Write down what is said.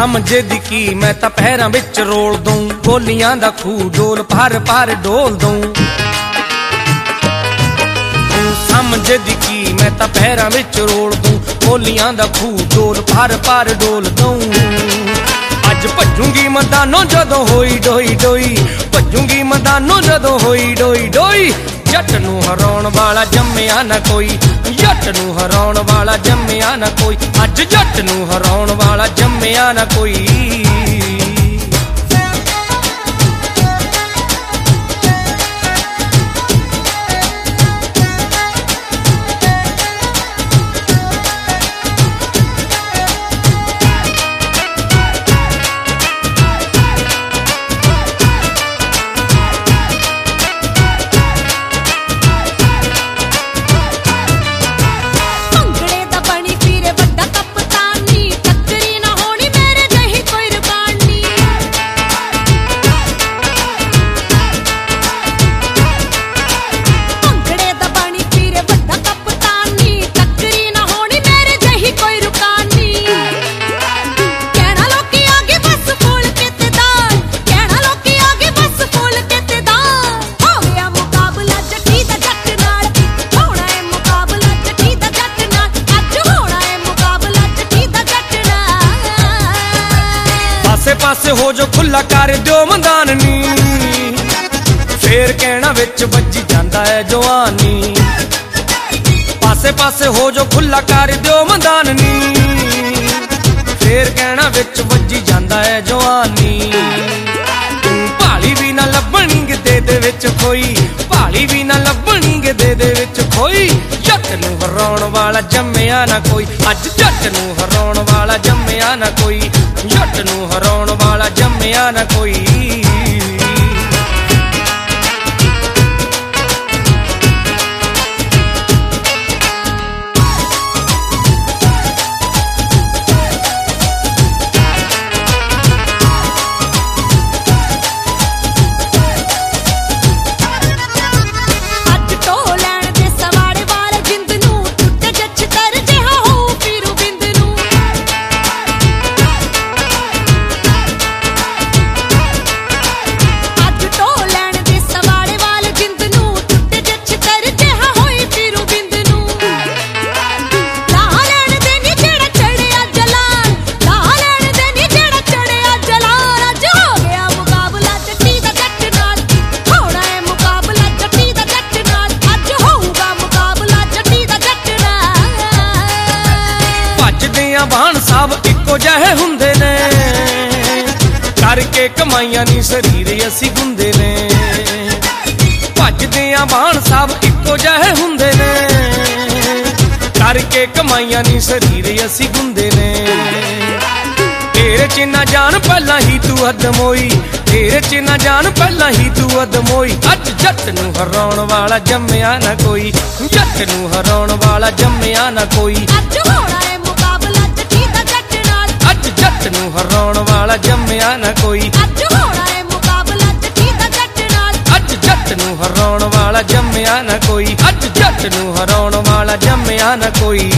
ਸਮਝੇ ਦੀ ਕੀ ਮੈਂ ਤਾਂ ਪਹਿਰਾਂ ਵਿੱਚ ਰੋਲ ਦੂੰ ਬੋਲੀਆਂ ਦਾ ਖੂਹ ਡੋਲ ਭਰ ਭਰ ਡੋਲ ਦੂੰ ਸਮਝੇ ਦੀ ਕੀ ਮੈਂ ਤਾਂ ਪਹਿਰਾਂ ਵਿੱਚ ਰੋਲ ਦੂੰ ਬੋਲੀਆਂ ਦਾ ਖੂਹ ਡੋਲ ਭਰ ਭਰ ਡੋਲ ਦੂੰ ਅੱਜ ਭੱਜੂਗੀ ਮੈਦਾਨੋਂ ਜਦੋਂ ਹੋਈ ਡੋਈ ਡੋਈ ਭੱਜੂਗੀ ਮੈਦਾਨੋਂ ਜਦੋਂ ਹੋਈ ਡੋਈ ਡੋਈ ਜੱਟ ਨੂੰ ਹਰਾਉਣ ਵਾਲਾ ਜੰਮਿਆ ਨਾ ਕੋਈ ਜੱਟ ਨੂੰ ਹਰਾਉਣ ਵਾਲਾ ਜੰਮਿਆ ਨਾ ਕੋਈ ਅੱਜ ਜੱਟ ਨੂੰ ਹਰਾਉਣ ਵਾਲਾ ਜੰਮਿਆ ਨਾ ਕੋਈ ਪਾਸੇ ਹੋ ਜੋ ਖੁੱਲਾ ਕਰ ਦਿਓ ਮੈਦਾਨ ਨੀ ਫੇਰ ਕਹਿਣਾ ਵਿੱਚ ਵੱਜੀ ਜਾਂਦਾ ਹੈ ਜਵਾਨੀ ਪਾਸੇ ਪਾਸੇ ਹੋ ਜੋ ਖੁੱਲਾ ਕਰ ਦਿਓ ਮੈਦਾਨ ਨੀ ਫੇਰ ਕਹਿਣਾ ਵਿੱਚ ਵੱਜੀ ਜਾਂਦਾ ਹੈ ਜਵਾਨੀ ਭਾਲੀ ਵੀ ਨਾ ਲੱਭਣੀ ਗਿੱਦੇ ਦੇ ਵਿੱਚ ਕੋਈ ਭਾਲੀ ਵੀ ਨਾ ਲੱਭਣੀ ਗਿੱਦੇ ਦੇ ਵਿੱਚ ਕੋਈ ਜੱਟ ਨੂੰ ਹਰਾਉਣ ਵਾਲਾ ਜੰਮਿਆ ਨਾ ਕੋਈ ਅੱਜ ਜੱਟ ਨੂੰ ਹਰਾਉਣ ਵਾਲਾ ਜੰਮਿਆ ਨਾ ਕੋਈ ਜੱਟ ਨੂੰ ਹਰਾਉਣ ਵਾਲਾ ਜੰਮਿਆ ਨਾ ਕੋਈ ਬਾਣ ਸਭ ਇੱਕੋ ਜਿਹੇ ਹੁੰਦੇ ਨੇ ਕਰਕੇ ਕਮਾਈਆਂ ਨੀ ਸਰੀਰ ਅਸੀਂ ਗੁੰਦੇ ਨੇ ਭੱਜਦੇ ਆ ਬਾਣ ਸਭ ਇੱਕੋ ਜਿਹੇ ਹੁੰਦੇ ਨੇ ਕਰਕੇ ਕਮਾਈਆਂ ਨੀ ਸਰੀਰ ਅਸੀਂ ਗੁੰਦੇ ਨੇ ਤੇਰੇ ਚ ਨਾ ਜਾਣ ਪਹਿਲਾਂ ਹੀ ਤੂੰ ਅਦਮੋਈ ਤੇਰੇ ਚ ਨਾ ਜਾਣ ਪਹਿਲਾਂ ਹੀ ਤੂੰ ਅਦਮੋਈ ਅੱਜ ਜੱਟ ਨੂੰ ਹਰਾਉਣ ਵਾਲਾ ਜੰਮਿਆ ਨਾ ਕੋਈ ਜੱਟ ਨੂੰ ਹਰਾਉਣ ਵਾਲਾ ਜੰਮਿਆ ਨਾ ਕੋਈ ਅੱਜ ਹੋਣਾ ਏ ਮੁਕਾਬਲਾ ਜੱਟੀ ਦਾ ਜੱਟ ਨਾਲ ਅੱਜ ਜੱਟ ਨੂੰ ਹਰਾਉਣ ਵਾਲਾ ਜੰਮਿਆ ਨਾ ਕੋਈ ਅੱਜ ਹੋਣਾ ਏ ਮੁਕਾਬਲਾ ਜੱਟੀ ਦਾ ਜੱਟ ਨਾਲ ਅੱਜ ਜੱਟ ਨੂੰ ਹਰਾਉਣ ਵਾਲਾ ਜੰਮਿਆ ਨਾ ਕੋਈ ਅੱਜ ਜੱਟ ਨੂੰ ਹਰਾਉਣ ਵਾਲਾ ਜੰਮਿਆ ਨਾ ਕੋਈ